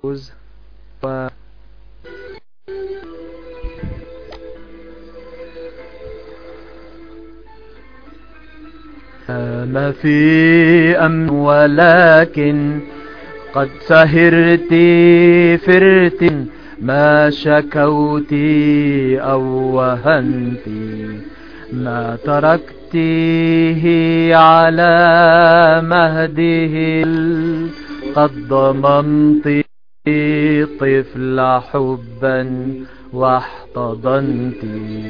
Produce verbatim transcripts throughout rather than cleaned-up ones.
و ما في أمن ولكن قد سهرتي فرت ما شكوتي أو وهنتي ما تركتيه على مهده قد ضممت طفل حبا واحتضنت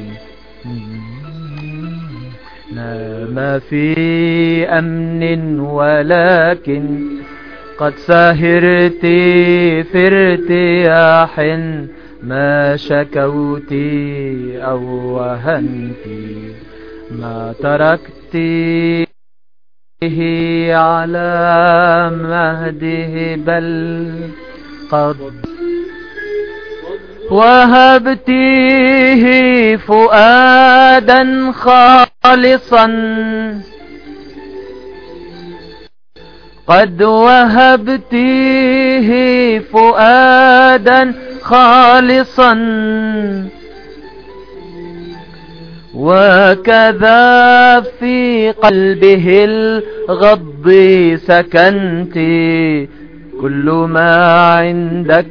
نام في أمن ولكن قد سهرت في ارتياح ما شكوتي أو وهنتي ما تركتيه على مهده بل قد وهبتيه فؤادا خالصا قد وهبتيه فؤادا خالصا وكذا في قلبه الغض سكنت كل ما عندك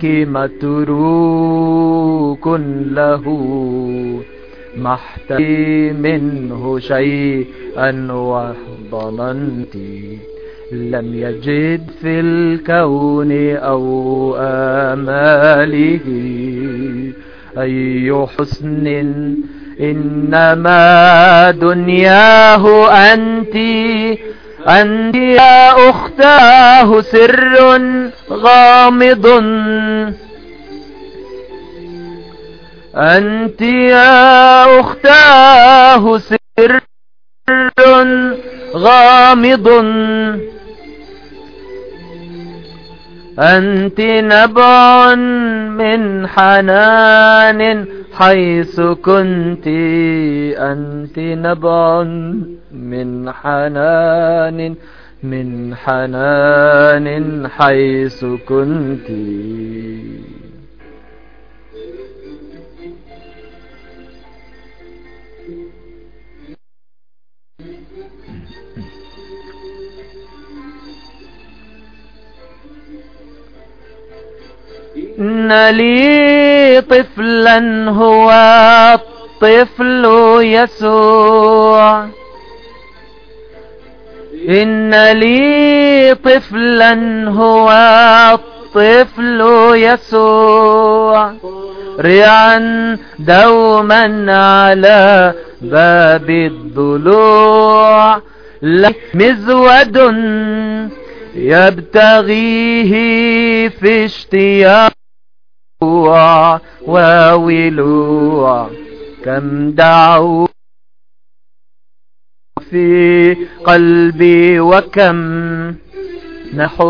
متروك له ما احتجت منه شيئا وظننت لم يجد في الكون أو آماله أي حسن إنما دنياه أنت أنت يا أختاه سر غامض أنت يا أختاه سر غامض أنت نبع من حنان حيث كنت أنت نبع من حنان من حنان حيث كنت إن لي طفلا هو الطفل يسوع إن لي طفلا هو الطفل يسوع ريعا دوما على باب الضلوع مزود يبتغيه في اشتياق وولوع كم دعوا في قلبي وكم نحو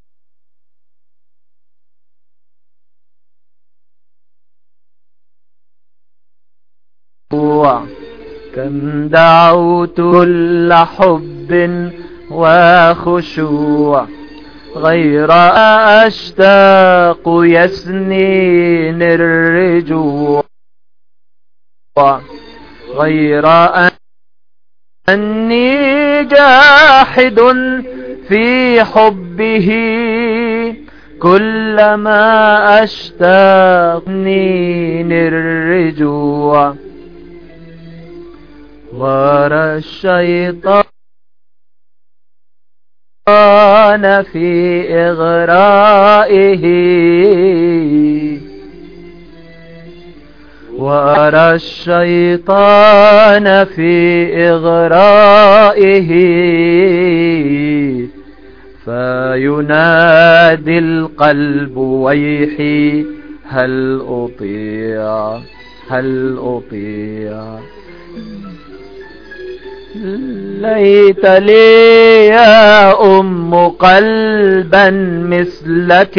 كم دعوت كل حب وخشوع غير أشتاق يسنين الرجوع غير أني جاحد في حبه كلما أشتاق نين الرجوع ورى الشيطان أنا في إغرائه وأرى الشيطان في إغرائه فينادي القلب ويحي هل أطيع هل أطيع ليت لي يا أم قلبا مثلك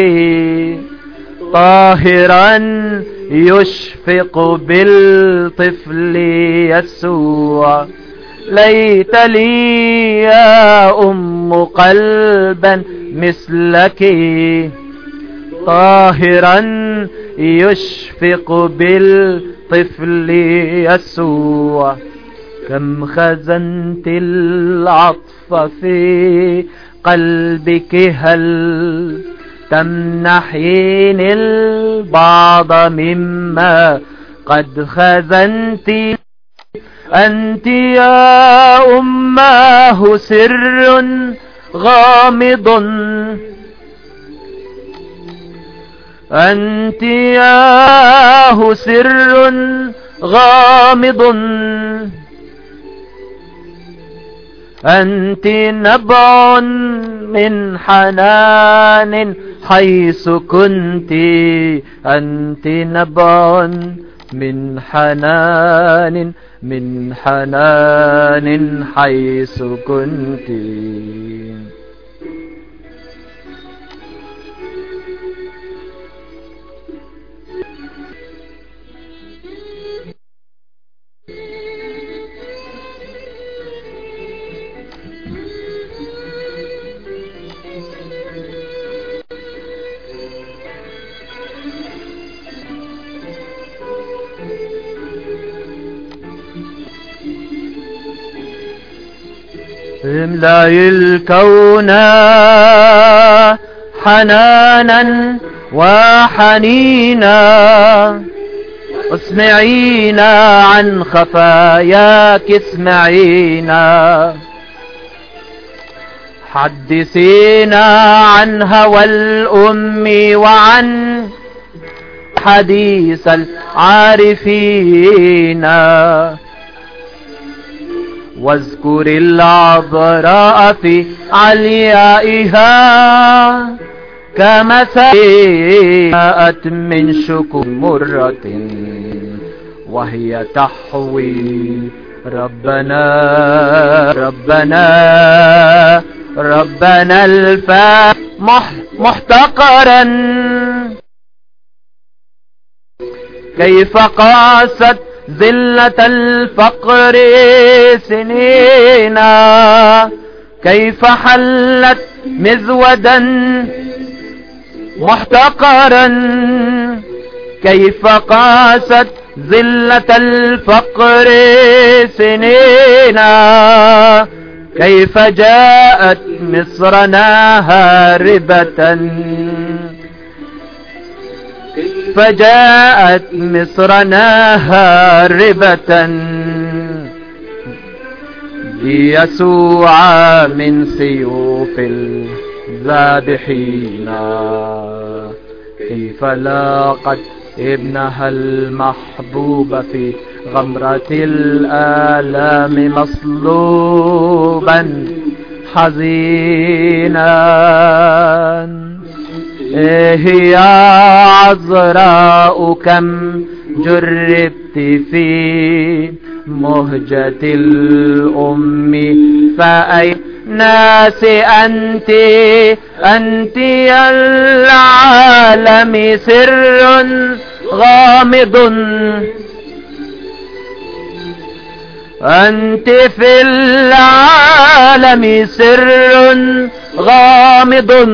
طاهرا يشفق بالطفل يسوع ليت لي يا أم قلبا مثلك طاهرا يشفق بالطفل يسوع. كم خزنت العطف في قلبك، هل تمنحين البعض مما قد خزنت؟ أنت يا أماه سر غامض، أنت ياه سر غامض، أنت نبع من حنان حيث كنت، أنت نبع من حنان من حنان حيث كنت. املأي الكون حنانا وحنينا، اسمعينا عن خفاياك، اسمعينا، حدثينا عن هوى الأم وعن حديث العارفين، واذكر العذراء في عليائها كمثل جاءت من شكر مرة وهي تحوي ربنا ربنا ربنا الفا محتقرا. كيف قاست ذلة الفقر سنينا، كيف حلت مزودا محتقرا، كيف قاست ذلة الفقر سنينا، كيف جاءت مصرنا هاربة، فجاءت مصرنا هاربة ليسوع من سيوف الذابحين. كيف لاقت ابنها المحبوب في غمرة الآلام مصلوبا حزينا. إيه يا عذراء كم جربت في مهجة الأم، فأي ناس أنت أنت العالم سر غامض، أنت في العالم سر غامض،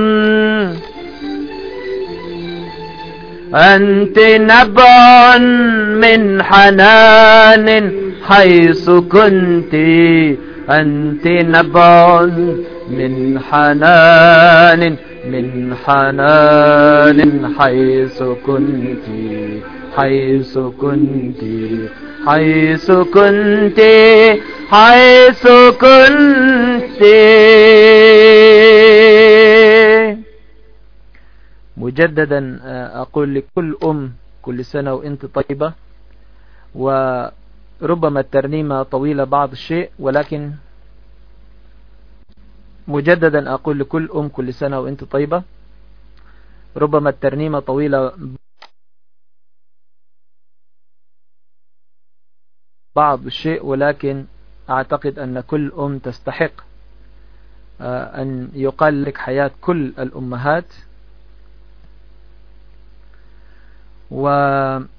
أنت نبع من حنان حيث كنت، أنت نبع من حنان من حنان حيث كنت حيث كنت حيث كنت حيث كنت. مجددا أقول لكل أم كل سنة وأنت طيبة، وربما الترنيمة طويلة بعض الشيء، ولكن مجددا أقول لكل أم كل سنة وأنت طيبة. ربما الترنيمة طويلة بعض الشيء، ولكن أعتقد أن كل أم تستحق أن يقال لك حياة كل الأمهات. ونعود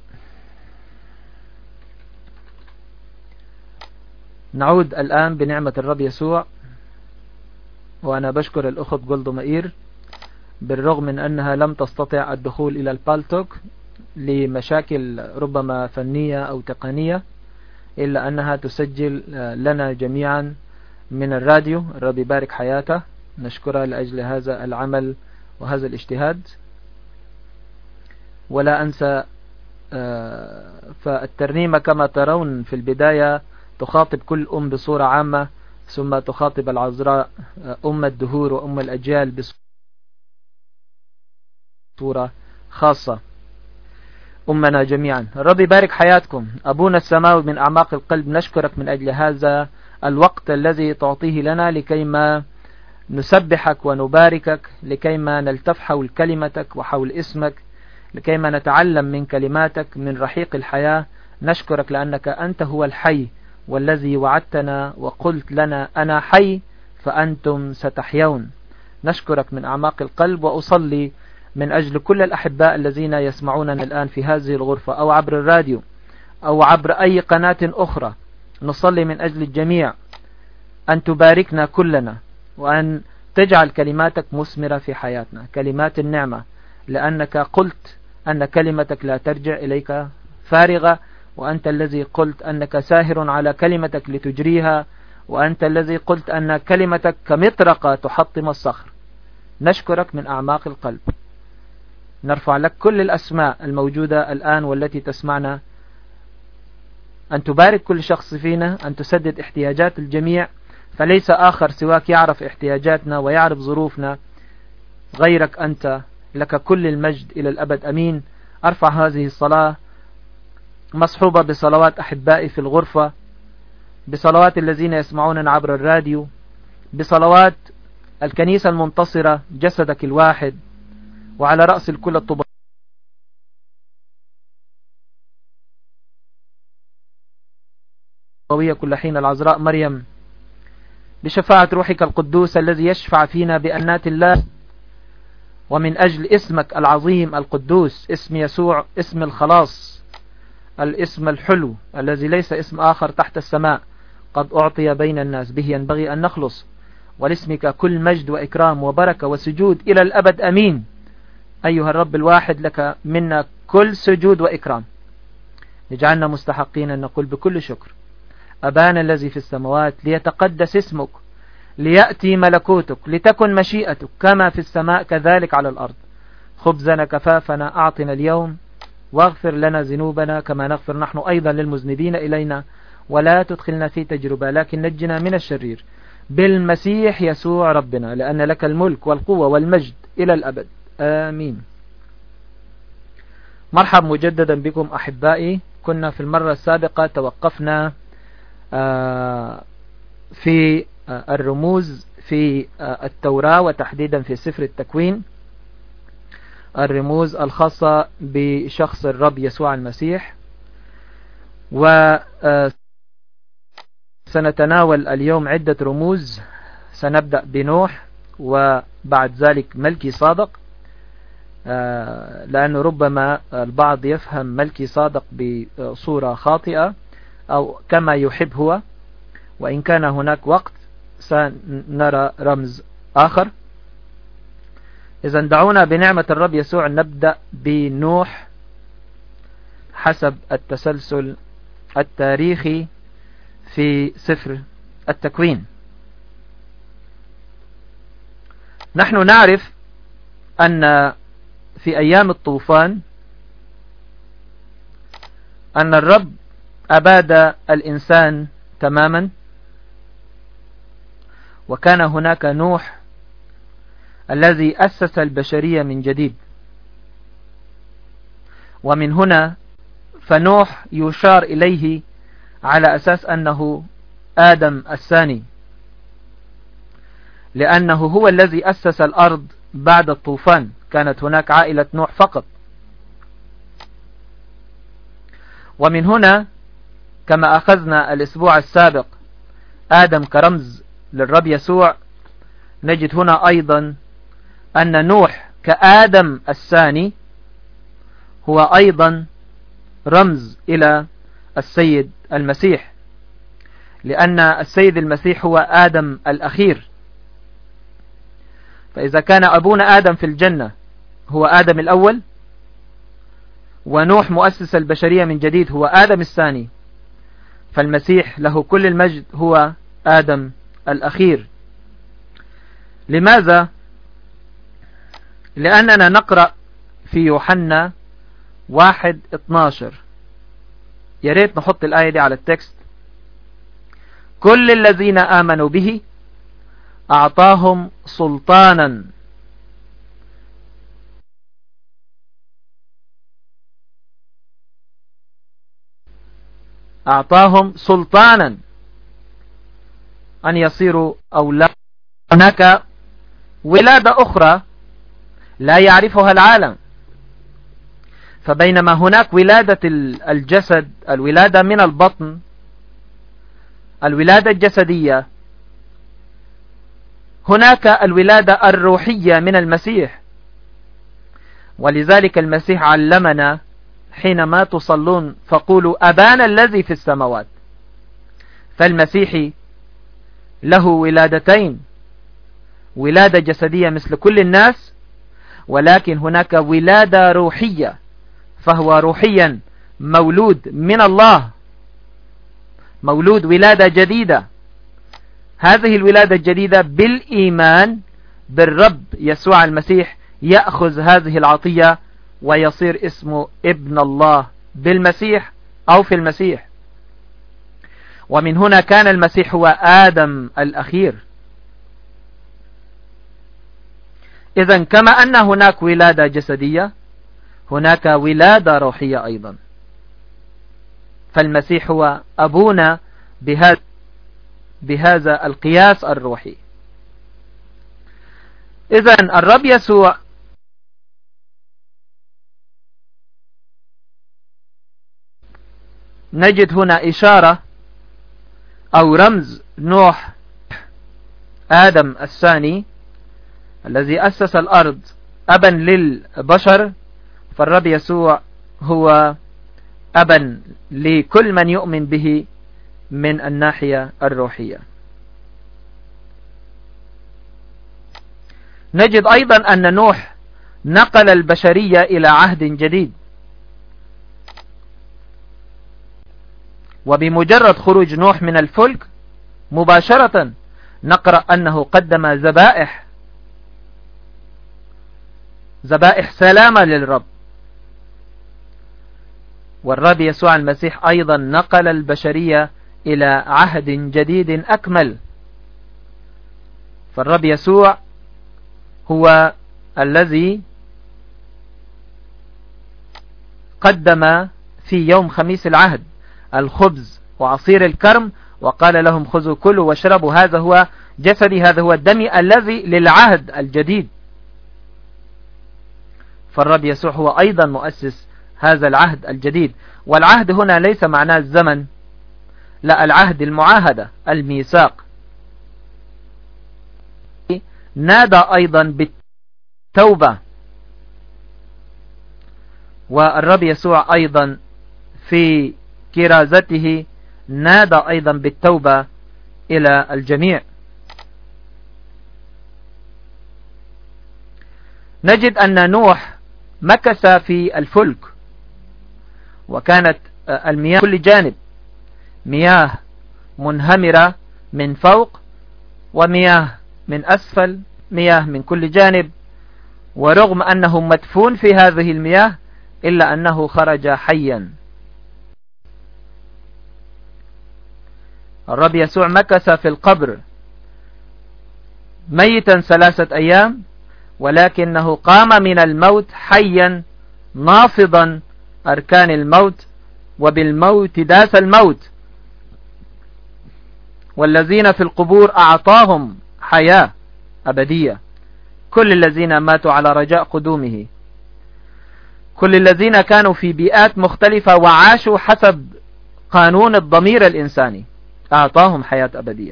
الآن بنعمة الرب يسوع، وأنا بشكر الأخت جولدو مائير بالرغم من أنها لم تستطع الدخول إلى البالتوك لمشاكل ربما فنية أو تقنية، إلا أنها تسجل لنا جميعا من الراديو. الرب يبارك حياته، نشكرها لأجل هذا العمل وهذا الاجتهاد. ولا أنسى فالترنيمة كما ترون في البداية تخاطب كل أم بصورة عامة، ثم تخاطب العذراء أم الدهور وأم الأجيال بصورة خاصة، أمنا جميعا. الرب يبارك حياتكم. أبونا السماوي، من أعماق القلب نشكرك من أجل هذا الوقت الذي تعطيه لنا لكيما نسبحك ونباركك، لكيما نلتف حول كلمتك وحول اسمك، لكيما نتعلم من كلماتك من رحيق الحياة. نشكرك لأنك أنت هو الحي، والذي وعدتنا وقلت لنا أنا حي فأنتم ستحيون. نشكرك من أعماق القلب، وأصلي من أجل كل الأحباء الذين يسمعوننا الآن في هذه الغرفة أو عبر الراديو أو عبر أي قناة أخرى. نصلي من أجل الجميع أن تباركنا كلنا، وأن تجعل كلماتك مثمرة في حياتنا، كلمات النعمة، لأنك قلت أن كلمتك لا ترجع إليك فارغة، وأنت الذي قلت أنك ساهر على كلمتك لتجريها، وأنت الذي قلت أن كلمتك كمطرقة تحطم الصخر. نشكرك من أعماق القلب. نرفع لك كل الأسماء الموجودة الآن والتي تسمعنا، أن تبارك كل شخص فينا، أن تسدد احتياجات الجميع، فليس آخر سواك يعرف احتياجاتنا ويعرف ظروفنا غيرك أنت. لك كل المجد إلى الأبد، أمين. أرفع هذه الصلاة مصحوبة بصلوات أحبائي في الغرفة، بصلوات الذين يسمعوننا عبر الراديو، بصلوات الكنيسة المنتصرة جسدك الواحد، وعلى رأس الكل الطبقية كل حين العذراء مريم، بشفاعة روحك القدوس الذي يشفع فينا بأنات الله، ومن أجل اسمك العظيم القدوس، اسم يسوع، اسم الخلاص، الاسم الحلو الذي ليس اسم آخر تحت السماء قد أعطي بين الناس به ينبغي أن نخلص. ولاسمك كل مجد وإكرام وبركة وسجود إلى الأبد، أمين. أيها الرب الواحد، لك منا كل سجود وإكرام. اجعلنا مستحقين أن نقول بكل شكر: أبانا الذي في السماوات، ليتقدس اسمك، ليأتي ملكوتك، لتكن مشيئتك كما في السماء كذلك على الأرض. خبزنا كفافنا أعطنا اليوم، واغفر لنا ذنوبنا كما نغفر نحن أيضا للمذنبين إلينا، ولا تدخلنا في تجربة لكن نجنا من الشرير، بالمسيح يسوع ربنا، لأن لك الملك والقوة والمجد إلى الأبد، آمين. مرحب مجددا بكم أحبائي. كنا في المرة السابقة توقفنا في الرموز في التوراة، وتحديدا في سفر التكوين، الرموز الخاصة بشخص الرب يسوع المسيح. وسنتناول اليوم عدة رموز. سنبدأ بنوح، وبعد ذلك ملكي صادق، لأنه ربما البعض يفهم ملكي صادق بصورة خاطئة أو كما يحب هو، وإن كان هناك وقت سنرى رمز آخر. إذن دعونا بنعمة الرب يسوع نبدأ بنوح حسب التسلسل التاريخي في سفر التكوين. نحن نعرف أن في أيام الطوفان أن الرب أباد الإنسان تماما، وكان هناك نوح الذي أسس البشرية من جديد. ومن هنا فنوح يشار إليه على أساس أنه آدم الثاني، لأنه هو الذي أسس الأرض بعد الطوفان. كانت هناك عائلة نوح فقط. ومن هنا كما أخذنا الأسبوع السابق آدم كرمز للرب يسوع، نجد هنا أيضا أن نوح كآدم الثاني هو أيضا رمز إلى السيد المسيح، لأن السيد المسيح هو آدم الأخير. فإذا كان أبونا آدم في الجنة هو آدم الأول، ونوح مؤسس البشرية من جديد هو آدم الثاني، فالمسيح له كل المجد هو آدم الأخير. لماذا؟ لأننا نقرأ في يوحنا واحد اتناشر، يا ريت نحط الآية دي على التكست. كل الذين آمنوا به أعطاهم سلطانا أعطاهم سلطانا أن يصيروا أولاد. هناك ولادة أخرى لا يعرفها العالم، فبينما هناك ولادة الجسد، الولادة من البطن، الولادة الجسدية، هناك الولادة الروحية من المسيح. ولذلك المسيح علمنا حينما تصلون فقولوا أبانا الذي في السماوات. فالمسيحي له ولادتين، ولادة جسدية مثل كل الناس، ولكن هناك ولادة روحية، فهو روحيا مولود من الله، مولود ولادة جديدة. هذه الولادة الجديدة بالإيمان بالرب يسوع المسيح يأخذ هذه العطية ويصير اسمه ابن الله بالمسيح أو في المسيح. ومن هنا كان المسيح هو آدم الأخير. إذن كما أن هناك ولادة جسدية، هناك ولادة روحية أيضا. فالمسيح هو أبونا بهذا بهذا القياس الروحي. إذن الرب يسوع نجد هنا إشارة أو رمز نوح آدم الثاني الذي أسس الأرض أبا للبشر، فالرب يسوع هو أبا لكل من يؤمن به من الناحية الروحية. نجد أيضا أن نوح نقل البشرية إلى عهد جديد، وبمجرد خروج نوح من الفلك مباشرة نقرأ أنه قدم ذبائح ذبائح سلامة للرب. والرب يسوع المسيح أيضا نقل البشرية إلى عهد جديد أكمل. فالرب يسوع هو الذي قدم في يوم خميس العهد الخبز وعصير الكرم، وقال لهم خذوا كلوا واشربوا، هذا هو جسدي، هذا هو دمي الذي للعهد الجديد. فالرب يسوع هو أيضا مؤسس هذا العهد الجديد. والعهد هنا ليس معناه الزمن، لا، العهد المعاهدة الميثاق. نادى أيضا بالتوبة، والرب يسوع أيضا في كرازته نادى أيضا بالتوبة إلى الجميع. نجد أن نوح مكث في الفلك، وكانت المياه كل جانب، مياه منهمرة من فوق ومياه من أسفل، مياه من كل جانب. ورغم أنه مدفون في هذه المياه إلا أنه خرج حيا. الرب يسوع مكث في القبر ميتا ثلاثة أيام، ولكنه قام من الموت حيا نافضا أركان الموت، وبالموت داس الموت، والذين في القبور أعطاهم حياة أبدية، كل الذين ماتوا على رجاء قدومه، كل الذين كانوا في بيئات مختلفة وعاشوا حسب قانون الضمير الإنساني أعطاهم حياة أبدية.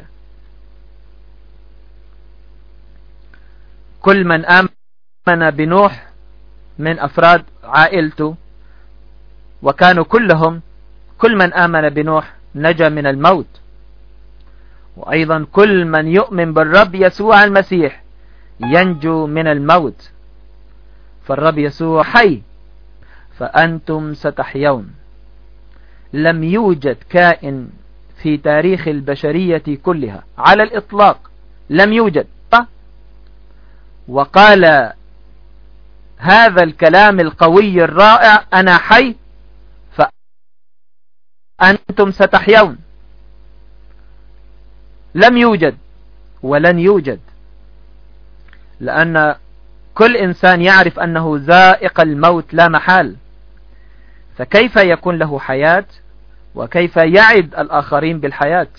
كل من آمن بنوح من أفراد عائلته، وكانوا كلهم، كل من آمن بنوح نجا من الموت. وأيضا كل من يؤمن بالرب يسوع المسيح ينجو من الموت، فالرب يسوع حي فأنتم ستحيون. لم يوجد كائن في تاريخ البشرية كلها على الإطلاق، لم يوجد، وقال هذا الكلام القوي الرائع: أنا حي فأنتم ستحيون. لم يوجد ولن يوجد، لأن كل إنسان يعرف أنه ذائق الموت لا محال، فكيف يكون له حياة وكيف يعد الآخرين بالحياة؟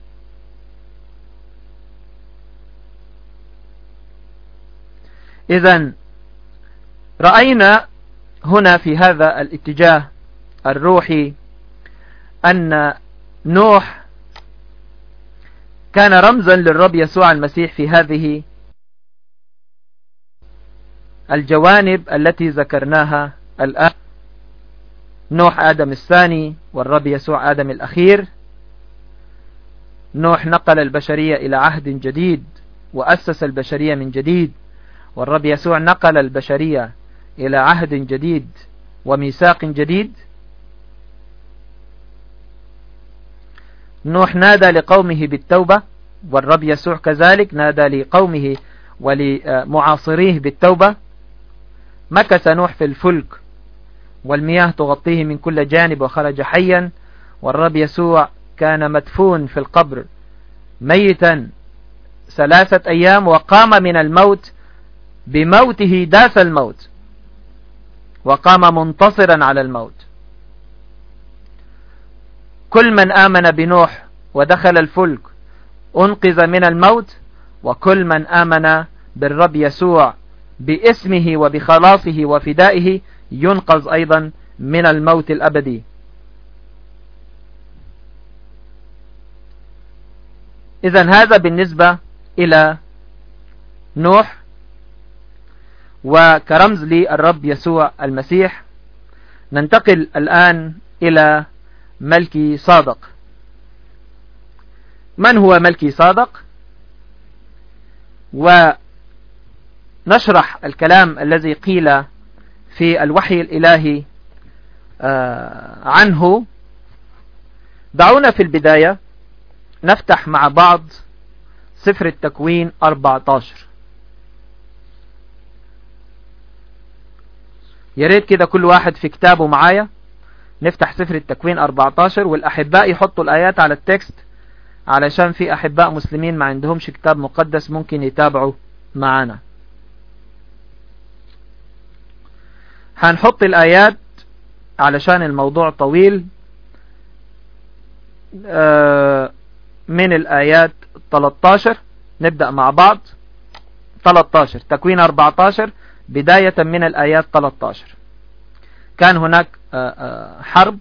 إذن رأينا هنا في هذا الاتجاه الروحي أن نوح كان رمزا للرب يسوع المسيح في هذه الجوانب التي ذكرناها الآن. نوح آدم الثاني والرب يسوع آدم الأخير. نوح نقل البشرية إلى عهد جديد وأسس البشرية من جديد، والرب يسوع نقل البشرية إلى عهد جديد وميثاق جديد. نوح نادى لقومه بالتوبة، والرب يسوع كذلك نادى لقومه ولمعاصريه بالتوبة. مكث نوح في الفلك والمياه تغطيه من كل جانب وخرج حيا، والرب يسوع كان مدفون في القبر ميتا ثلاثة أيام وقام من الموت، بموته داس الموت وقام منتصرا على الموت. كل من آمن بنوح ودخل الفلك أنقذ من الموت، وكل من آمن بالرب يسوع باسمه وبخلاصه وفدائه ينقذ أيضا من الموت الأبدي. إذن هذا بالنسبة إلى نوح وكرمز للرب يسوع المسيح. ننتقل الآن إلى ملكي صادق. من هو ملكي صادق؟ ونشرح الكلام الذي قيل في الوحي الإلهي عنه. دعونا في البداية نفتح مع بعض سفر التكوين أربعة عشر. ياريت كده كل واحد في كتابه معايا نفتح سفر التكوين أربعة عشر، والأحباء يحطوا الآيات على التكست علشان في أحباء مسلمين ما عندهمش كتاب مقدس ممكن يتابعوا معنا. هنحط الآيات علشان الموضوع طويل. من الآيات ثلاثة عشر نبدأ مع بعض. ثلاثة عشر تكوين أربعة عشر بداية من الآيات ثلاثة عشر. كان هناك حرب،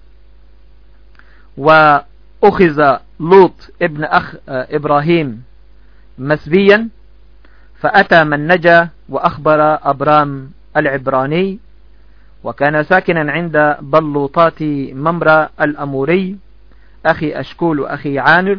وأخذ لوط ابن أخ إبراهيم مسبيا، فأتى من نجا وأخبر أبرام العبراني، وكان ساكنا عند بلوطات ممرة الأموري أخي أشكول وأخي عانر،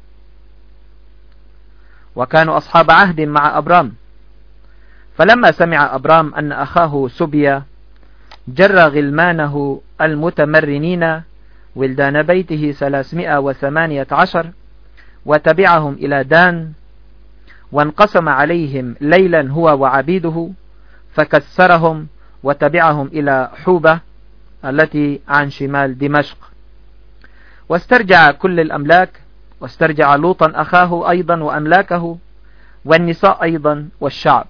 وكانوا أصحاب عهد مع أبرام. فلما سمع أبرام أن أخاه سبيا جرى غلمانه المتمرنين ولدان بيته ثلاثمائة وثمانية عشر وتبعهم إلى دان، وانقسم عليهم ليلا هو وعبيده، فكسرهم وتبعهم إلى حوبة التي عن شمال دمشق. واسترجع كل الأملاك، واسترجع لوطا أخاه أيضا وأملاكه والنساء أيضا والشعب.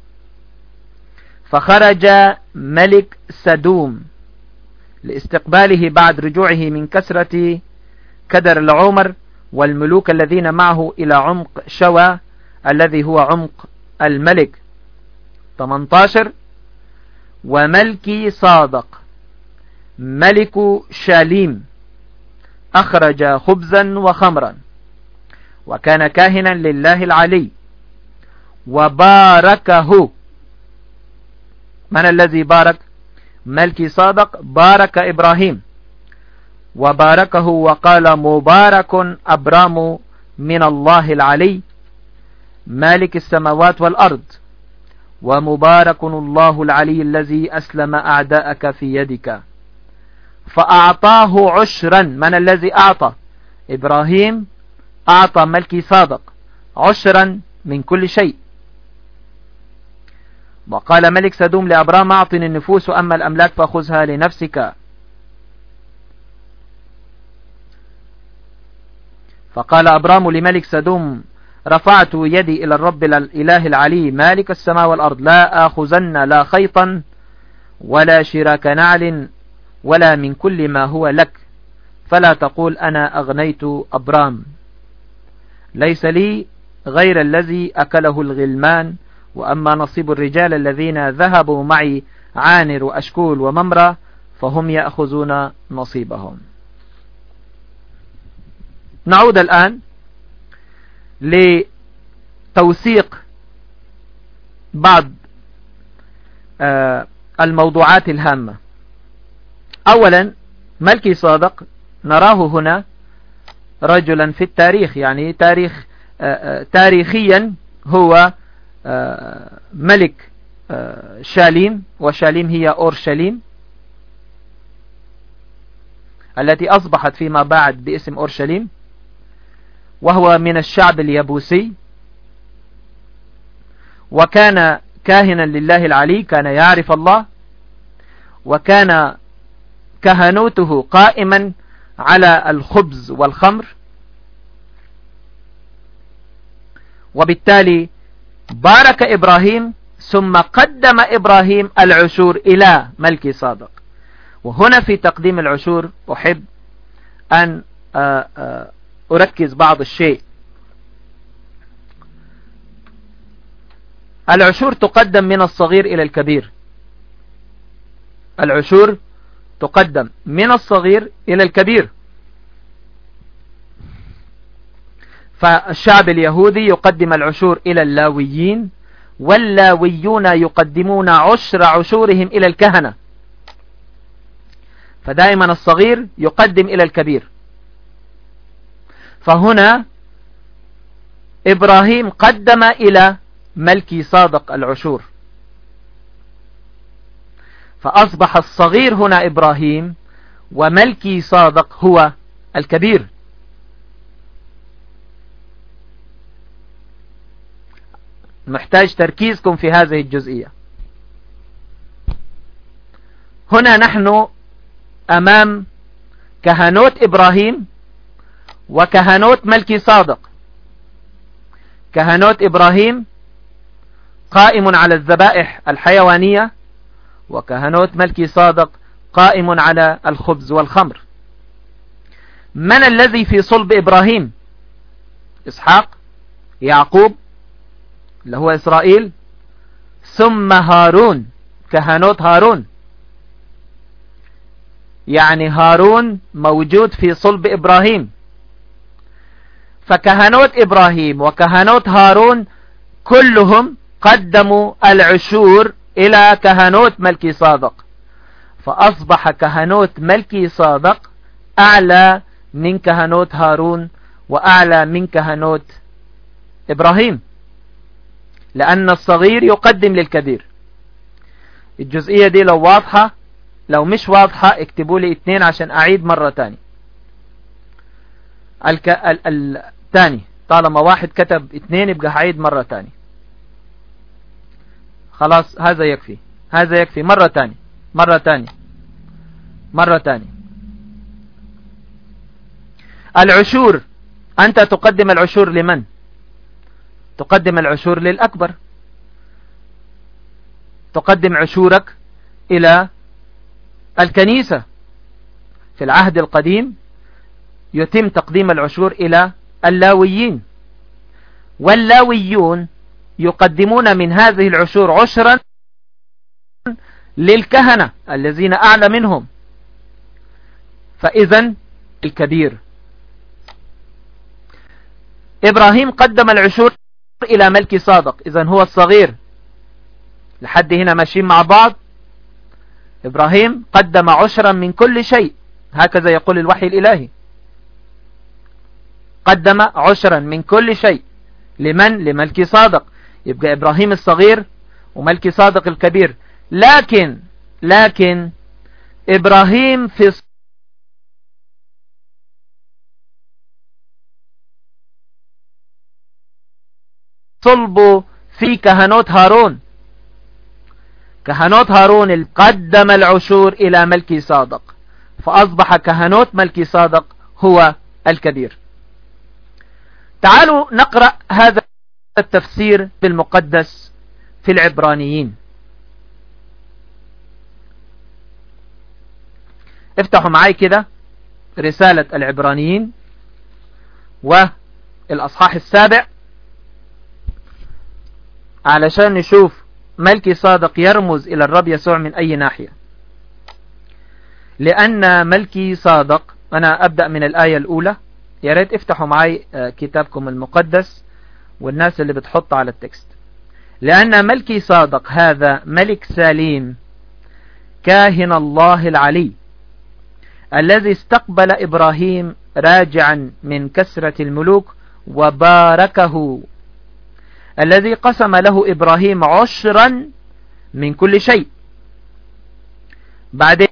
فخرج ملك سدوم لاستقباله بعد رجوعه من كسرة كدر العمر والملوك الذين معه إلى عمق شوى الذي هو عمق الملك. ثمانية عشر وملكي صادق ملك شاليم أخرج خبزا وخمرا، وكان كاهنا لله العلي، وباركه. من الذي بارك؟ ملكي صادق بارك إبراهيم وباركه، وقال مبارك أبرام من الله العلي، مالك السماوات والأرض، ومبارك الله العلي الذي أسلم أعداءك في يدك. فأعطاه عشرا. من الذي أعطى؟ إبراهيم أعطى ملكي صادق عشرا من كل شيء. وقال ملك سدوم لأبرام أعطني النفوس، أما الأملاك فأخذها لنفسك. فقال أبرام لملك سدوم رفعت يدي إلى الرب الإله العلي مالك السماء والأرض، لا آخذن لا خيطا ولا شراك نعل ولا من كل ما هو لك، فلا تقول أنا أغنيت أبرام، ليس لي غير الذي أكله الغلمان، وأما نصيب الرجال الذين ذهبوا معي عانر وأشكول وممرة فهم يأخذون نصيبهم. نعود الآن لتوثيق بعض الموضوعات الهامة. أولا، ملكي صادق نراه هنا رجلا في التاريخ، يعني تاريخ تاريخيا هو ملك شاليم، وشاليم هي أورشليم التي أصبحت فيما بعد باسم أورشليم، وهو من الشعب اليبوسي، وكان كاهنا لله العلي، كان يعرف الله، وكان كهنوته قائما على الخبز والخمر، وبالتالي بارك إبراهيم ثم قدم إبراهيم العشور إلى ملكي صادق. وهنا في تقديم العشور أحب أن أركز بعض الشيء. العشور تقدم من الصغير إلى الكبير، العشور تقدم من الصغير إلى الكبير. فالشعب اليهودي يقدم العشور إلى اللاويين، واللاويون يقدمون عشر عشورهم إلى الكهنة. فدائما الصغير يقدم إلى الكبير. فهنا إبراهيم قدم إلى ملكي صادق العشور، فأصبح الصغير هنا إبراهيم، وملكي صادق هو الكبير. محتاج تركيزكم في هذه الجزئية. هنا نحن أمام كهنوت إبراهيم وكهنوت ملكي صادق. كهنوت إبراهيم قائم على الذبائح الحيوانية، وكهنوت ملكي صادق قائم على الخبز والخمر. من الذي في صلب إبراهيم؟ إسحاق، يعقوب اللي هو إسرائيل، ثم هارون، كهنوت هارون، يعني هارون موجود في صلب إبراهيم. فكهنوت إبراهيم وكهنوت هارون كلهم قدموا العشور إلى كهنوت ملكي صادق، فأصبح كهنوت ملكي صادق أعلى من كهنوت هارون وأعلى من كهنوت إبراهيم، لأن الصغير يقدم للكبير. الجزئية دي لو واضحة، لو مش واضحة اكتبوا لي اتنين عشان أعيد مرة تاني. الك... ال... الثاني طالما واحد كتب اتنين يبقى هعيد مرة تاني. خلاص هذا يكفي، هذا يكفي. مرة تاني مرة تاني مرة تاني. العشور، أنت تقدم العشور لمن؟ تقدم العشور للأكبر. تقدم عشورك إلى الكنيسة. في العهد القديم يتم تقديم العشور إلى اللاويين، واللاويون يقدمون من هذه العشور عشرا للكهنة الذين أعلى منهم. فإذا الكبير إبراهيم قدم العشور إلى ملكي صادق، إذا هو الصغير. لحد هنا ماشيين مع بعض. إبراهيم قدم عشرا من كل شيء، هكذا يقول الوحي الإلهي، قدم عشرا من كل شيء لمن؟ لملكي صادق. يبقى إبراهيم الصغير وملكي صادق الكبير. لكن لكن إبراهيم في صلبه في كهنوت هارون. كهنوت هارون قدم العشور إلى ملكي صادق، فأصبح كهنوت ملكي صادق هو الكبير. تعالوا نقرأ هذا التفسير بالمقدس في العبرانيين. افتحوا معي كده رسالة العبرانيين والأصحاح السابع علشان نشوف ملكي صادق يرمز إلى الرب يسوع من أي ناحية. لأن ملكي صادق، أنا أبدأ من الآية الأولى، يا ريت افتحوا معي كتابكم المقدس والناس اللي بتحط على التكست. لأن ملكي صادق هذا ملك سليم كاهن الله العلي الذي استقبل إبراهيم راجعا من كسرة الملوك وباركه، الذي قسم له إبراهيم عشرا من كل شيء. بعدين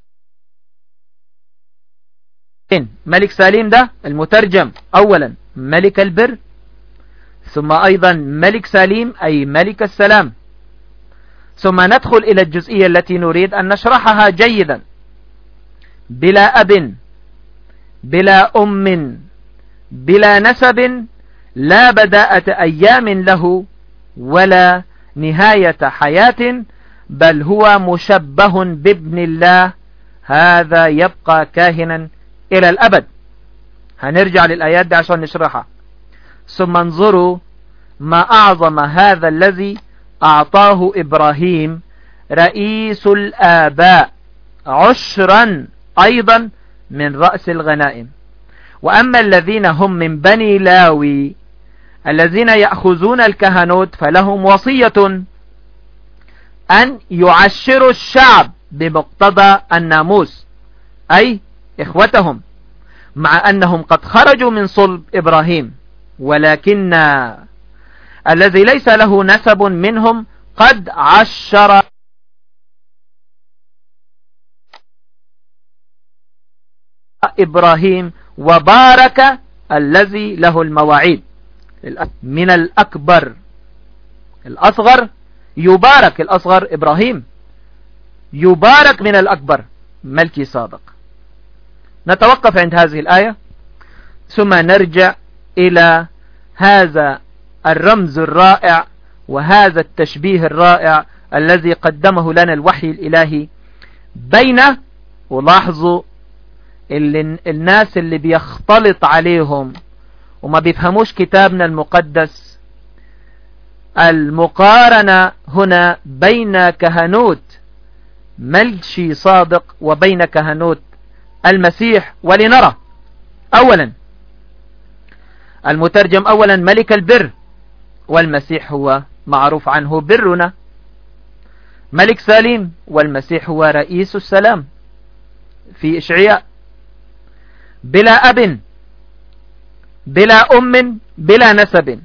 ملك سليم ده المترجم أولا ملك البر، ثم أيضا ملك سليم أي ملك السلام. ثم ندخل إلى الجزئية التي نريد أن نشرحها جيدا. بلا أب، بلا أم، بلا نسب، لا بداءة أيام له ولا نهاية حياة، بل هو مشبه بابن الله، هذا يبقى كاهنا إلى الأبد. هنرجع للآيات دي عشان نشرحها. ثم انظروا ما أعظم هذا الذي أعطاه إبراهيم رئيس الآباء عشرا أيضا من رأس الغنائم. وأما الذين هم من بني لاوي الذين يأخذون الكهنوت فلهم وصية أن يعشروا الشعب بمقتضى الناموس، أي إخوتهم، مع أنهم قد خرجوا من صلب إبراهيم، ولكن الذي ليس له نسب منهم قد عشر إبراهيم وبارك الذي له المواعيد. من الأكبر الأصغر يبارك، الأصغر إبراهيم يبارك من الأكبر ملكي صادق. نتوقف عند هذه الآية ثم نرجع إلى هذا الرمز الرائع وهذا التشبيه الرائع الذي قدمه لنا الوحي الإلهي بين، ولاحظوا اللي الناس اللي بيختلط عليهم وما بيفهموش كتابنا المقدس، المقارنة هنا بين كهنوت ملكي صادق وبين كهنوت المسيح. ولنرى أولا المترجم أولا ملك البر، والمسيح هو معروف عنه برنا. ملك سليم، والمسيح هو رئيس السلام في إشعياء. بلا أب، بلا أم، بلا نسب.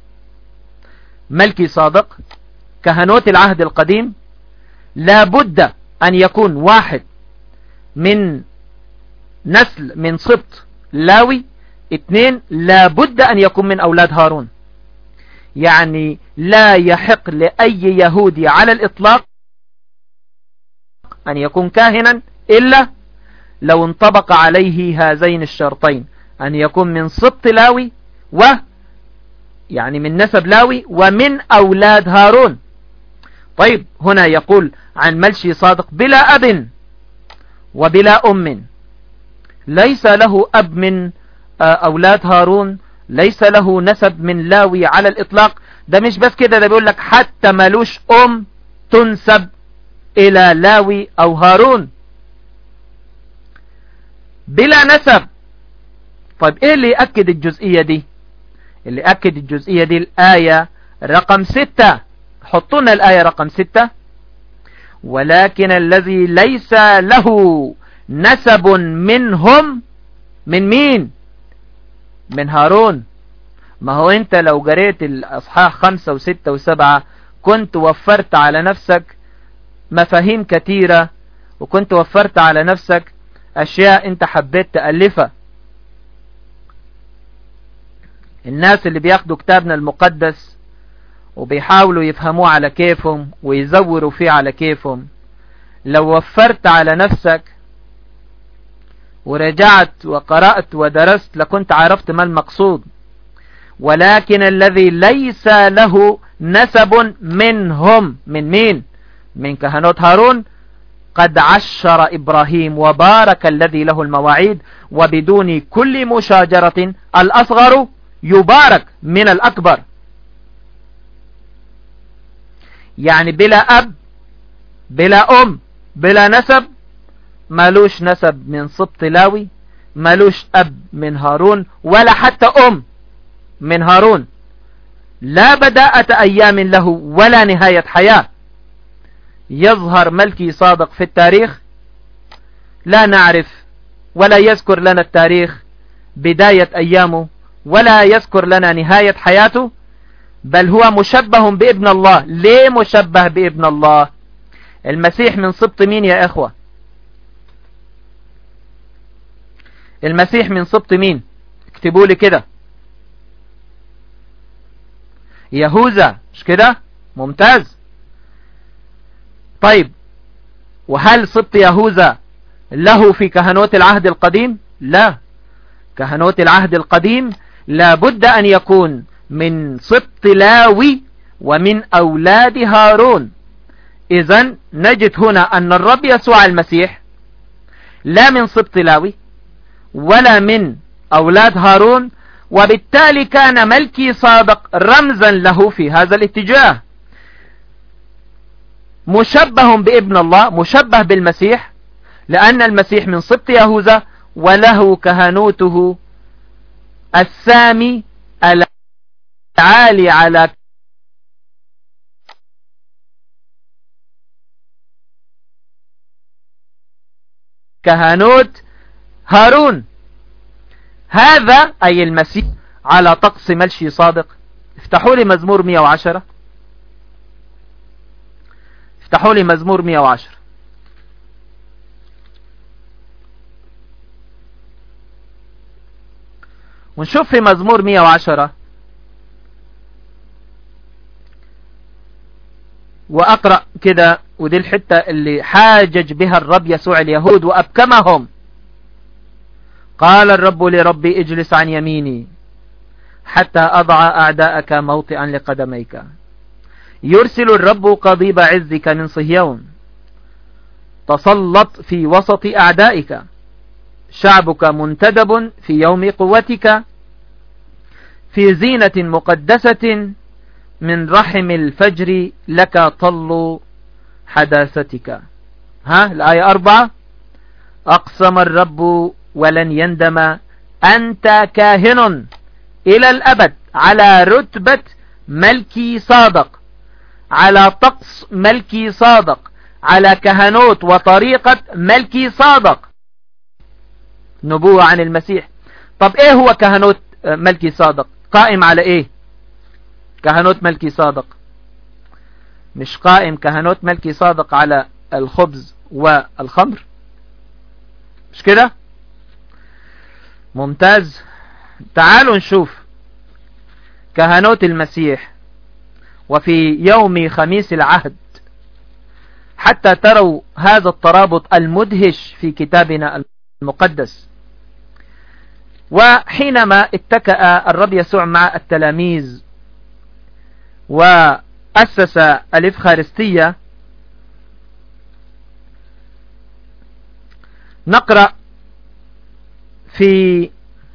ملكي صادق كهنوت العهد القديم لا بد أن يكون واحد من نسل من سبط لاوي، اثنين لا بد أن يكون من أولاد هارون. يعني لا يحق لأي يهودي على الإطلاق أن يكون كاهنا إلا لو انطبق عليه هذين الشرطين، أن يكون من سبط لاوي، و يعني من نسب لاوي، ومن أولاد هارون. طيب هنا يقول عن ملكي صادق بلا أب وبلا أم، ليس له أب من أولاد هارون، ليس له نسب من لاوي على الإطلاق. ده مش بس كده، ده بيقول لك حتى ملوش أم تنسب إلى لاوي أو هارون. بلا نسب. طيب إيه اللي يأكد الجزئية دي؟ اللي أكد الجزئية دي الآية رقم ستة. حطونا الآية رقم ستة. ولكن الذي ليس له نسب منهم، من مين؟ من هارون. ما هو انت لو جريت الاصحاح خمسة وستة وسبعة كنت وفرت على نفسك مفاهيم كتيرة، وكنت وفرت على نفسك اشياء انت حبيت تألفها. الناس اللي بياخدوا كتابنا المقدس وبيحاولوا يفهموه على كيفهم ويزوروا فيه على كيفهم، لو وفرت على نفسك ورجعت وقرأت ودرست لكنت عرفت ما المقصود. ولكن الذي ليس له نسب منهم، من مين؟ من كهنوت هارون، قد عشر إبراهيم وبارك الذي له المواعيد، وبدون كل مشاجرة الأصغر يبارك من الأكبر. يعني بلا أب بلا أم بلا نسب، مالوش نسب من سبط لاوي، مالوش أب من هارون ولا حتى أم من هارون، لا بداءة أيام له ولا نهاية حياة. يظهر ملكي صادق في التاريخ، لا نعرف ولا يذكر لنا التاريخ بداية أيامه ولا يذكر لنا نهاية حياته، بل هو مشبه بابن الله. ليه مشبه بابن الله؟ المسيح من سبط مين يا إخوة؟ المسيح من سبط مين؟ اكتبوا لي كده. يهوذا، مش كده؟ ممتاز. طيب، وهل سبط يهوذا له في كهنوت العهد القديم؟ لا، كهنوت العهد القديم لابد أن يكون من سبط لاوي ومن أولاد هارون. إذن نجد هنا أن الرب يسوع المسيح لا من سبط لاوي ولا من أولاد هارون، وبالتالي كان ملكي صادق رمزا له في هذا الاتجاه، مشبه بابن الله، مشبه بالمسيح، لأن المسيح من سبط يهوذا وله كهنوته السامي العالي على كهنوت هارون. هذا أي المسيح على طقس ملشي صادق. افتحوا لي مزمور مئة وعشرة، افتحوا لي مزمور مئة وعشرة. ونشوف في مزمور مئة وعشرة، وأقرأ كده، ودي الحتة اللي حاجج بها الرب يسوع اليهود وأبكمهم. قال الرب لربي اجلس عن يميني حتى أضع أعداءك موطئا لقدميك. يرسل الرب قضيب عزك من صهيون، تسلط في وسط أعدائك، شعبك منتدب في يوم قوتك، في زينة مقدسة من رحم الفجر لك طل حداثتك. ها الآية أربعة: أقسم الرب ولن يندم، أنت كاهن إلى الأبد على رتبة ملكي صادق، على طقس ملكي صادق، على كهنوت وطريقة ملكي صادق. نبوة عن المسيح. طب ايه هو كهنوت ملكي صادق؟ قائم على ايه كهنوت ملكي صادق؟ مش قائم كهنوت ملكي صادق على الخبز والخمر؟ مش كده؟ ممتاز. تعالوا نشوف كهنوت المسيح وفي يوم خميس العهد حتى تروا هذا الترابط المدهش في كتابنا المقدس. وحينما اتكأ الرب يسوع مع التلاميذ وأسس الإفخارستية، نقرأ في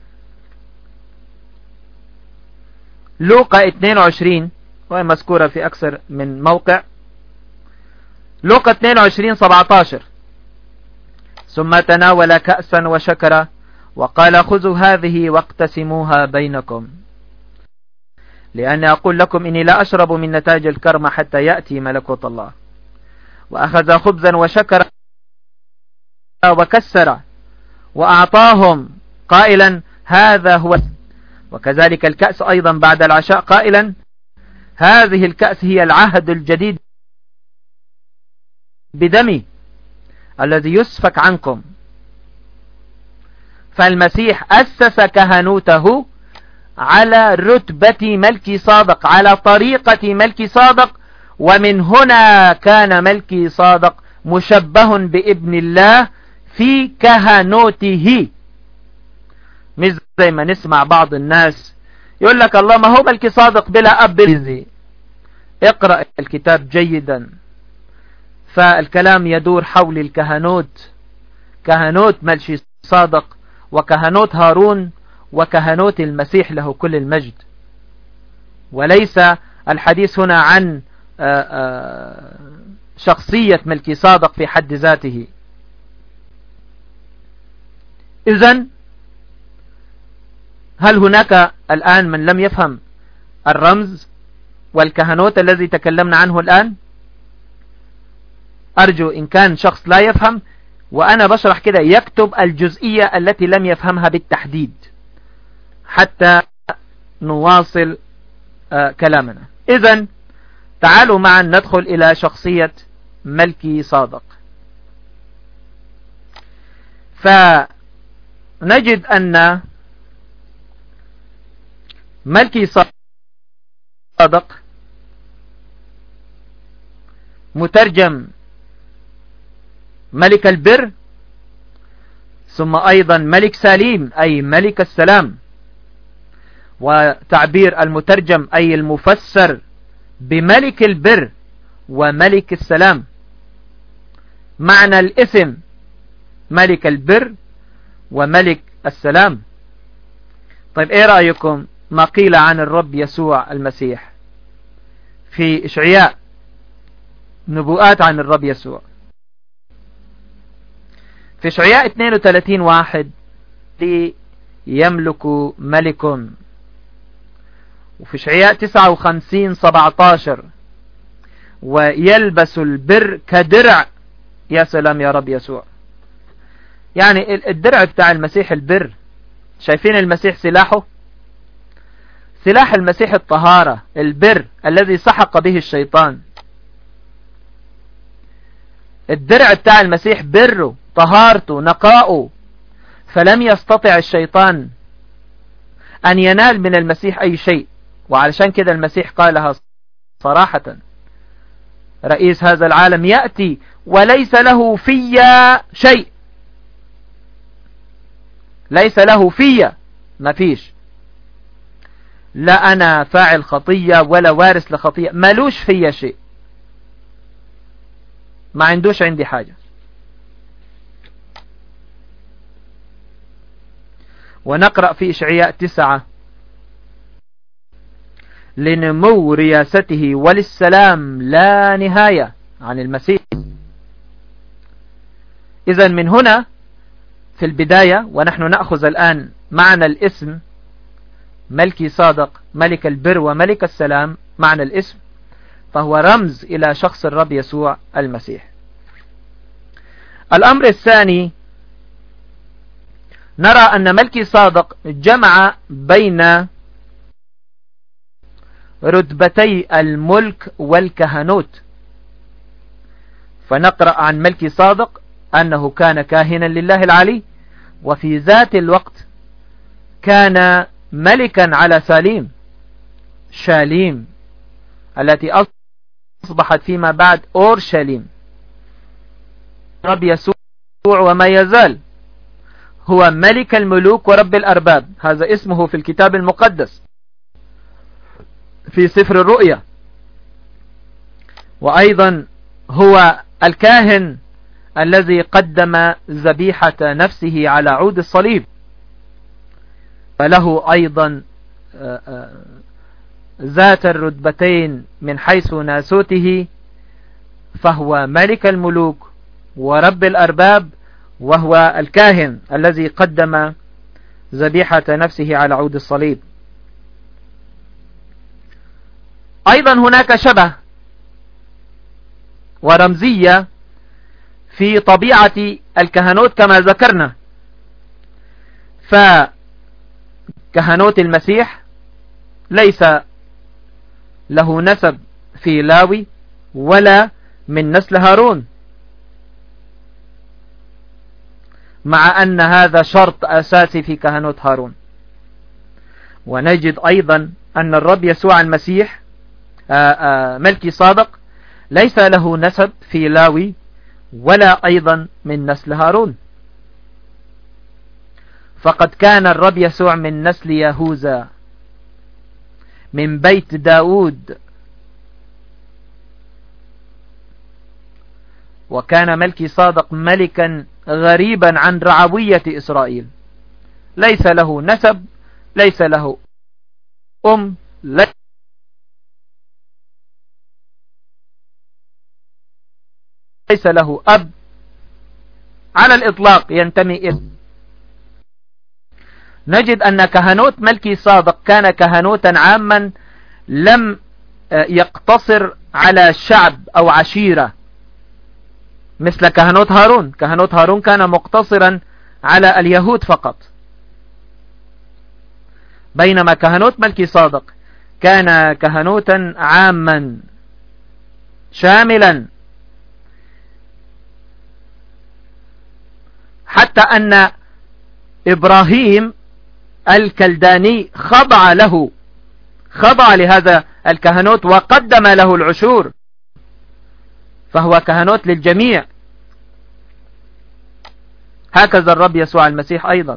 لوقا اثنين وعشرين، وهي مذكورة في أكثر من موقع. لوقا اثنين وعشرين سبعة عشر: ثم تناول كأسا وشكر وقال خذوا هذه واقتسموها بينكم، لأن أقول لكم إني لا أشرب من نتاج الكرم حتى يأتي ملكوت الله. وأخذ خبزا وشكر وكسر وأعطاهم قائلا هذا هو، وكذلك الكأس أيضا بعد العشاء قائلا هذه الكأس هي العهد الجديد بدمي الذي يسفك عنكم. فالمسيح أسس كهنوته على رتبة ملكي صادق، على طريقة ملكي صادق، ومن هنا كان ملكي صادق مشبه بابن الله في كهنوته. مش زي ما نسمع بعض الناس يقول لك الله ما هو ملكي صادق بلا أب. اقرأ الكتاب جيدا، فالكلام يدور حول الكهنوت، كهنوت ملكي صادق وكهنوت هارون وكهنوت المسيح له كل المجد، وليس الحديث هنا عن شخصية ملكي صادق في حد ذاته. إذن هل هناك الآن من لم يفهم الرمز والكهنوت الذي تكلمنا عنه الآن؟ أرجو إن كان شخص لا يفهم وأنا بشرح كده يكتب الجزئية التي لم يفهمها بالتحديد حتى نواصل آه كلامنا. إذن تعالوا معا ندخل إلى شخصية ملكي صادق. فنجد أن ملكي صادق مترجم ملك البر، ثم أيضا ملك سليم أي ملك السلام، وتعبير المترجم أي المفسر بملك البر وملك السلام. معنى الاسم ملك البر وملك السلام. طيب ايه رأيكم ما قيل عن الرب يسوع المسيح في إشعياء، نبوءات عن الرب يسوع في إشعياء اثنين وثلاثين واحد يملك ملك، وفي إشعياء تسعة وخمسين سبعة عشر ويلبس البر كدرع. يا سلام يا رب يسوع، يعني الدرع بتاع المسيح البر. شايفين المسيح سلاحه؟ سلاح المسيح الطهارة، البر الذي سحق به الشيطان. الدرع بتاع المسيح بره، طهارته، نقاؤه، فلم يستطع الشيطان أن ينال من المسيح أي شيء. وعلشان كده المسيح قالها صراحة: رئيس هذا العالم يأتي وليس له في شيء، ليس له في، ما فيش، لا أنا فاعل خطية ولا وارث لخطية، ملوش في شيء، ما عندوش عندي حاجة. ونقرأ في إشعياء تسعة: لنمو رياسته وللسلام لا نهاية، عن المسيح. إذن من هنا في البداية، ونحن نأخذ الآن معنى الاسم ملكي صادق، ملك البر وملك السلام، معنى الاسم، فهو رمز إلى شخص الرب يسوع المسيح. الأمر الثاني، نرى أن ملكي صادق جمع بين رتبتي الملك والكهنوت. فنقرأ عن ملكي صادق أنه كان كاهنا لله العلي، وفي ذات الوقت كان ملكا على ساليم، شاليم التي أصبحت فيما بعد أورشليم. رب يسوع وما يزال هو ملك الملوك ورب الأرباب، هذا اسمه في الكتاب المقدس في سفر الرؤيا. وأيضا هو الكاهن الذي قدم ذبيحة نفسه على عود الصليب، فله أيضا ذات الرتبتين من حيث ناسوته، فهو ملك الملوك ورب الأرباب، وهو الكاهن الذي قدم ذبيحة نفسه على عود الصليب. أيضا هناك شبه ورمزية في طبيعة الكهنوت كما ذكرنا، كهنوت المسيح ليس له نسب في لاوي ولا من نسل هارون، مع أن هذا شرط أساسي في كهنوت هارون. ونجد أيضا أن الرب يسوع المسيح ملكي صادق ليس له نسب في لاوي ولا أيضا من نسل هارون، فقد كان الرب يسوع من نسل يهوذا من بيت داود، وكان ملكي صادق ملكا غريبا عن رعوية إسرائيل، ليس له نسب، ليس له أم، ليس له أب على الإطلاق ينتمي إليه. نجد أن كهنوت ملكي صادق كان كهنوتا عاما لم يقتصر على شعب أو عشيرة مثل كهنوت هارون. كهنوت هارون كان مقتصرا على اليهود فقط، بينما كهنوت ملكي صادق كان كهنوتا عاما شاملا، حتى أن إبراهيم الكلداني خضع له، خضع لهذا الكهنوت وقدم له العشور، فهو كهنوت للجميع. هكذا الرب يسوع المسيح أيضا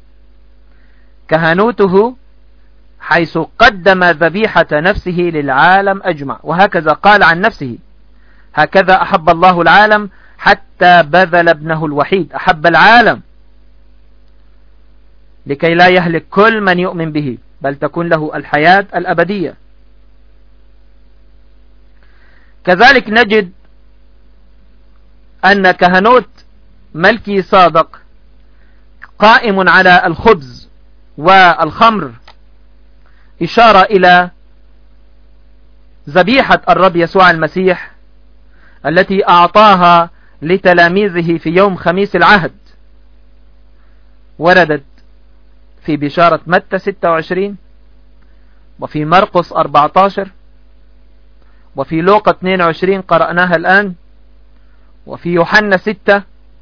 كهنوته حيث قدم ذبيحة نفسه للعالم أجمع، وهكذا قال عن نفسه: هكذا أحب الله العالم حتى بذل ابنه الوحيد. أحب العالم لكي لا يهلك كل من يؤمن به، بل تكون له الحياة الأبدية. كذلك نجد أن كهنوت ملكي صادق قائم على الخبز والخمر، إشارة إلى ذبيحة الرب يسوع المسيح التي أعطاها لتلاميذه في يوم خميس العهد. وردت في بشارة متى ستة وعشرين، وفي مرقس أربعة عشر، وفي لوقا اثنين وعشرين قرأناها الآن، وفي يوحنا ستة،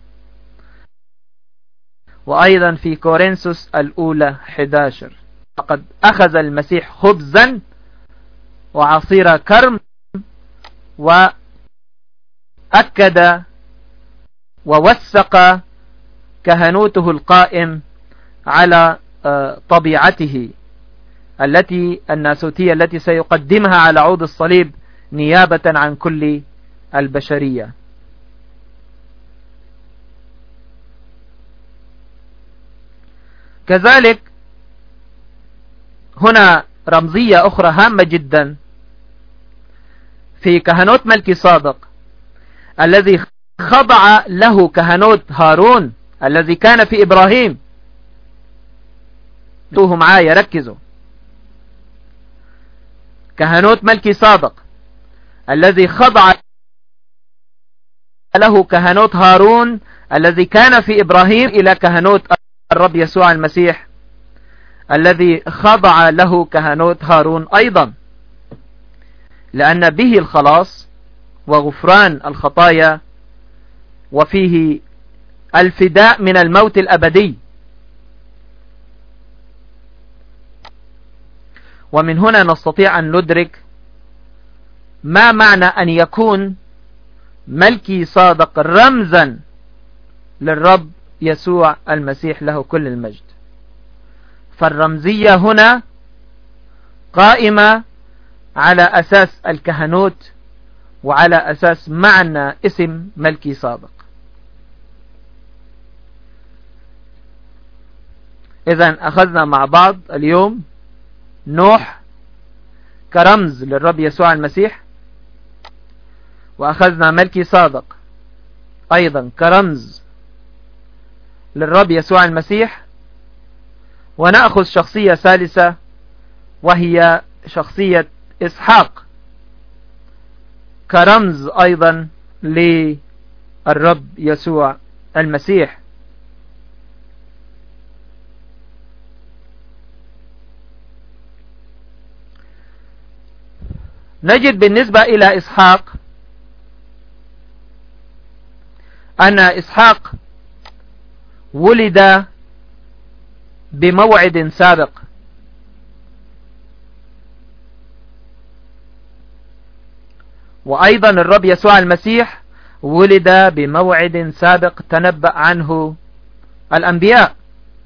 وأيضا في كورنثوس الأولى أحد عشر. فقد أخذ المسيح خبزا وعصير كرم، وأكد ووثق كهنوته القائم على طبيعته التي الناسوتية التي سيقدمها على عود الصليب نيابة عن كل البشرية. كذلك هنا رمزية أخرى هامة جدا في كهنوت ملكي صادق الذي خضع له كهنوت هارون الذي كان في إبراهيم. توهم معايا، ركزوا. كهنوت ملكي صادق الذي خضع له كهنوت هارون الذي كان في إبراهيم إلى كهنوت الرب يسوع المسيح الذي خضع له كهنوت هارون أيضا، لأن به الخلاص وغفران الخطايا، وفيه الفداء من الموت الأبدي. ومن هنا نستطيع أن ندرك ما معنى أن يكون ملكي صادق رمزا للرب يسوع المسيح له كل المجد. فالرمزية هنا قائمة على أساس الكهنوت وعلى أساس معنى اسم ملكي صادق. إذن أخذنا مع بعض اليوم نوح كرمز للرب يسوع المسيح، وأخذنا ملكي صادق أيضا كرمز للرب يسوع المسيح، ونأخذ شخصية ثالثة وهي شخصية إسحاق كرمز أيضا للرب يسوع المسيح. نجد بالنسبة إلى إسحاق أن إسحاق ولد بموعد سابق، وأيضا الرب يسوع المسيح ولد بموعد سابق تنبأ عنه الأنبياء.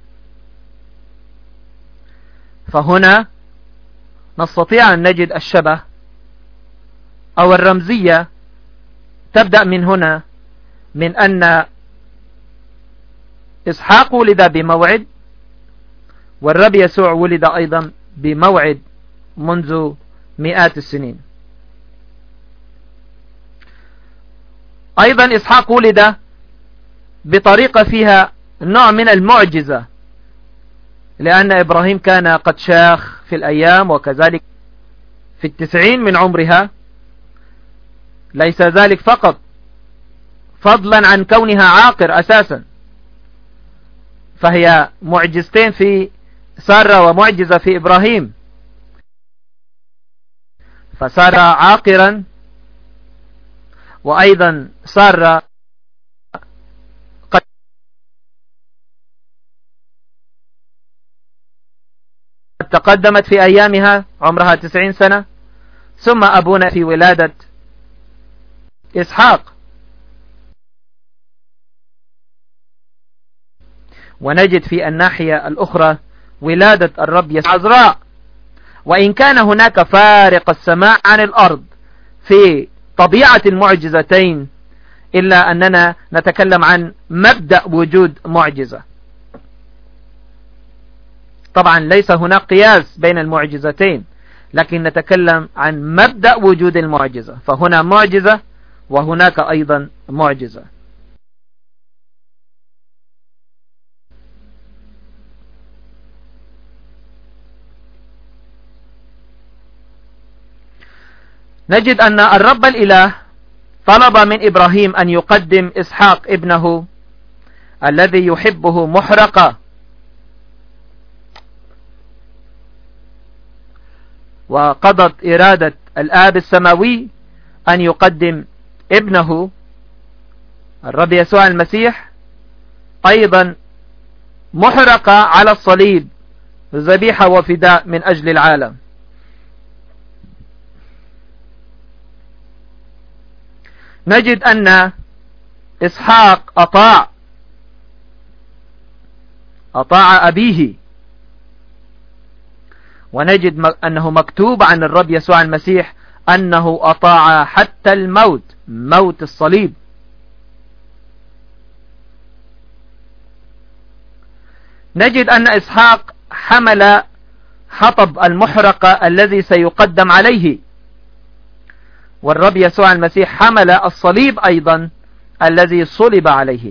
فهنا نستطيع أن نجد الشبه أو الرمزية تبدأ من هنا، من أن إسحاق ولد بموعد، والرب يسوع ولد أيضا بموعد منذ مئات السنين. أيضا إسحاق ولد بطريقة فيها نوع من المعجزة، لأن إبراهيم كان قد شاخ في الأيام، وكذلك في التسعين من عمرها. ليس ذلك فقط، فضلا عن كونها عاقر أساسا، فهي معجزتين في سارة ومعجزة في إبراهيم. فسارة عاقرا، وأيضا سارة قد تقدمت في أيامها عمرها تسعين سنة، ثم أبونا في ولادة إسحاق. ونجد في الناحية الأخرى ولادة الرب يسوع عذراء، وإن كان هناك فارق السماء عن الأرض في طبيعة المعجزتين، إلا أننا نتكلم عن مبدأ وجود معجزة. طبعا ليس هناك قياس بين المعجزتين، لكن نتكلم عن مبدأ وجود المعجزة، فهنا معجزة وهناك أيضا معجزة. نجد أن الرب الإله طلب من إبراهيم أن يقدم إسحاق ابنه الذي يحبه محرقة، وقضت إرادة الآب السماوي أن يقدم ابنه الرب يسوع المسيح أيضا محرقة على الصليب، ذبيحة وفداء من أجل العالم. نجد أن إسحاق أطاع أطاع أبيه، ونجد أنه مكتوب عن الرب يسوع المسيح أنه أطاع حتى الموت، موت الصليب. نجد أن إسحاق حمل حطب المحرقة الذي سيقدم عليه، والرب يسوع المسيح حمل الصليب أيضا الذي صلب عليه.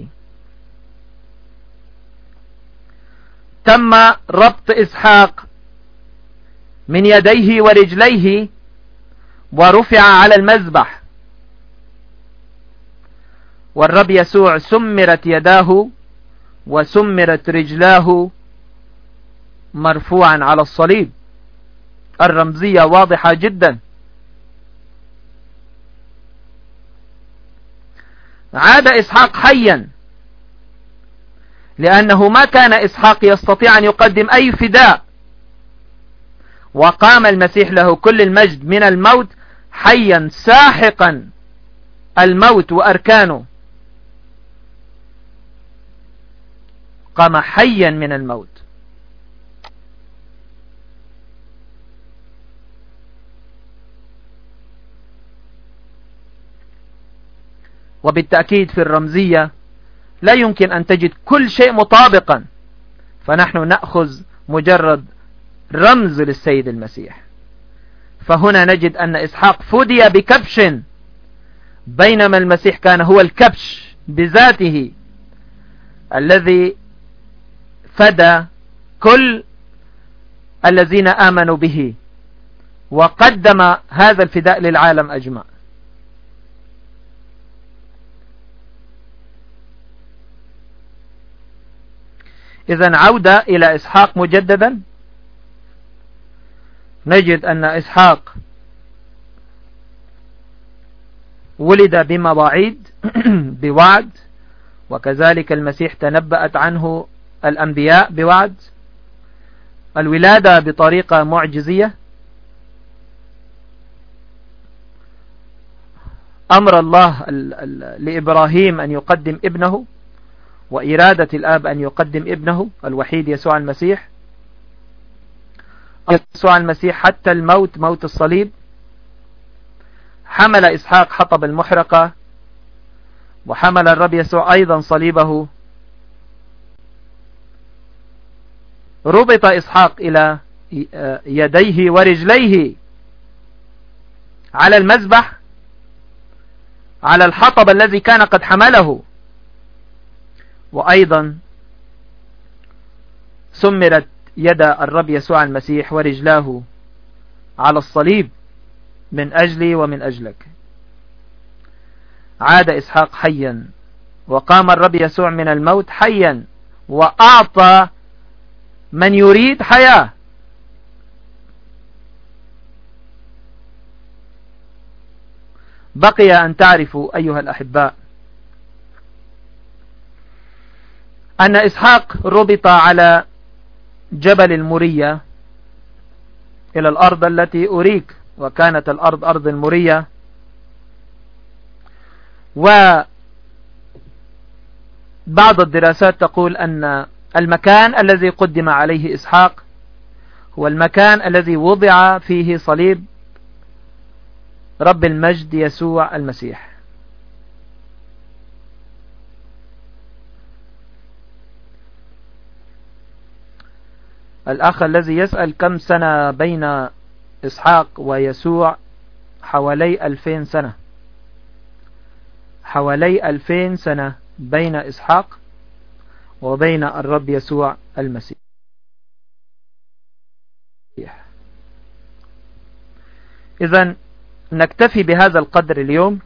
تم ربط إسحاق من يديه ورجليه ورفع على المذبح، والرب يسوع سمرت يداه وسمرت رجلاه مرفوعا على الصليب. الرمزية واضحة جدا. عاد إسحاق حيا، لأنه ما كان إسحاق يستطيع أن يقدم أي فداء، وقام المسيح له كل المجد من الموت حيا ساحقا الموت وأركانه، قام حيا من الموت. وبالتأكيد في الرمزية لا يمكن أن تجد كل شيء مطابقا، فنحن نأخذ مجرد رمز للسيد المسيح. فهنا نجد أن إسحاق فدي بكبش، بينما المسيح كان هو الكبش بذاته الذي فدى كل الذين آمنوا به، وقدم هذا الفداء للعالم أجمع. إذن عودة إلى إسحاق مجددا، نجد أن إسحاق ولد بمواعيد بوعد، وكذلك المسيح تنبأت عنه الأنبياء بوعد. الولادة بطريقة معجزية، أمر الله لإبراهيم أن يقدم ابنه، وإرادة الآب أن يقدم ابنه الوحيد يسوع المسيح. يسوع المسيح حتى الموت، موت الصليب. حمل إسحاق حطب المحرقة، وحمل الرب يسوع أيضا صليبه. ربط إسحاق إلى يديه ورجليه على المذبح، على الحطب الذي كان قد حمله. وأيضا سمرت يد الرب يسوع المسيح ورجلاه على الصليب من أجلي ومن أجلك. عاد إسحاق حيا، وقام الرب يسوع من الموت حيا، وأعطى من يريد حياة. بقي أن تعرفوا أيها الأحباء أن إسحاق ربط على جبل المورية إلى الأرض التي أريك، وكانت الأرض أرض المورية. وبعض الدراسات تقول أن المكان الذي قدم عليه إسحاق هو المكان الذي وضع فيه صليب رب المجد يسوع المسيح. الأخ الذي يسأل كم سنة بين إسحاق ويسوع، حوالي ألفين سنة، حوالي ألفين سنة بين إسحاق وبين الرب يسوع المسيح. إذن نكتفي بهذا القدر اليوم،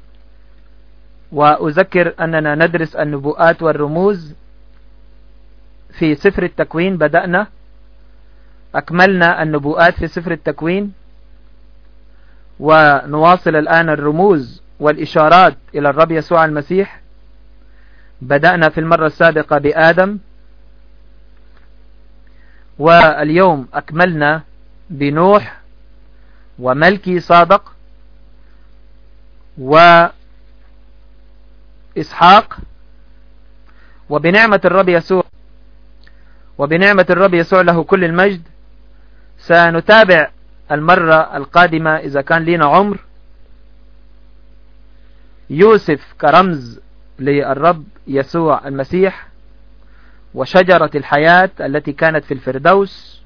وأذكر أننا ندرس النبوءات والرموز في سفر التكوين. بدأنا أكملنا النبوءات في سفر التكوين، ونواصل الآن الرموز والإشارات إلى الرب يسوع المسيح. بدأنا في المرة السابقة بآدم، واليوم أكملنا بنوح وملكي صادق وإسحاق. وبنعمة الرب يسوع وبنعمة الرب يسوع له كل المجد سنتابع المرة القادمة إذا كان لنا عمر يوسف كرمز للرب يسوع المسيح، وشجرة الحياة التي كانت في الفردوس.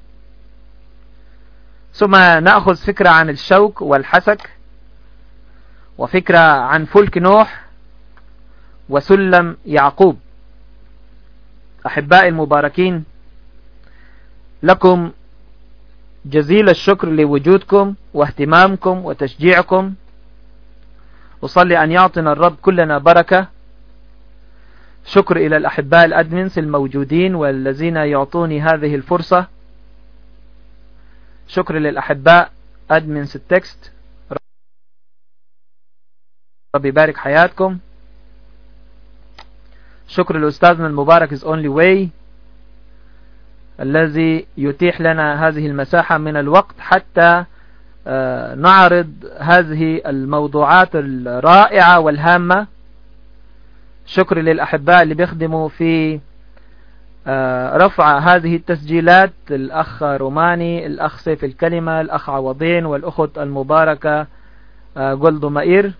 ثم نأخذ فكرة عن الشوك والحسك، وفكرة عن فلك نوح وسلم يعقوب. أحبائي المباركين، لكم جزيل الشكر لوجودكم واهتمامكم وتشجيعكم. أصلي أن يعطينا الرب كلنا بركة. شكر إلى الأحباء الأدمنس الموجودين والذين يعطوني هذه الفرصة. شكر للأحباء أدمنس التكست، رب يبارك حياتكم. شكر لأستاذنا المبارك is only way الذي يتيح لنا هذه المساحة من الوقت حتى نعرض هذه الموضوعات الرائعة والهامة. شكر للأحباء اللي بيخدموا في رفع هذه التسجيلات، الأخ روماني، الأخ سيف الكلمة، الأخ عوضين، والأخت المباركة جولدو مائير.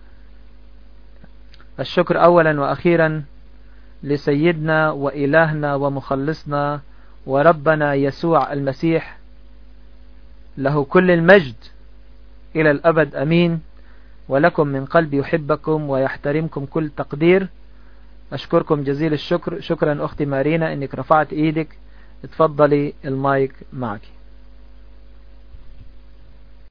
الشكر أولا وأخيرا لسيدنا وإلهنا ومخلصنا وربنا يسوع المسيح، له كل المجد إلى الأبد أمين. ولكم من قلبي يحبكم ويحترمكم كل تقدير. أشكركم جزيل الشكر. شكرا أختي مارينا إنك رفعت إيدك. اتفضلي، المايك معك.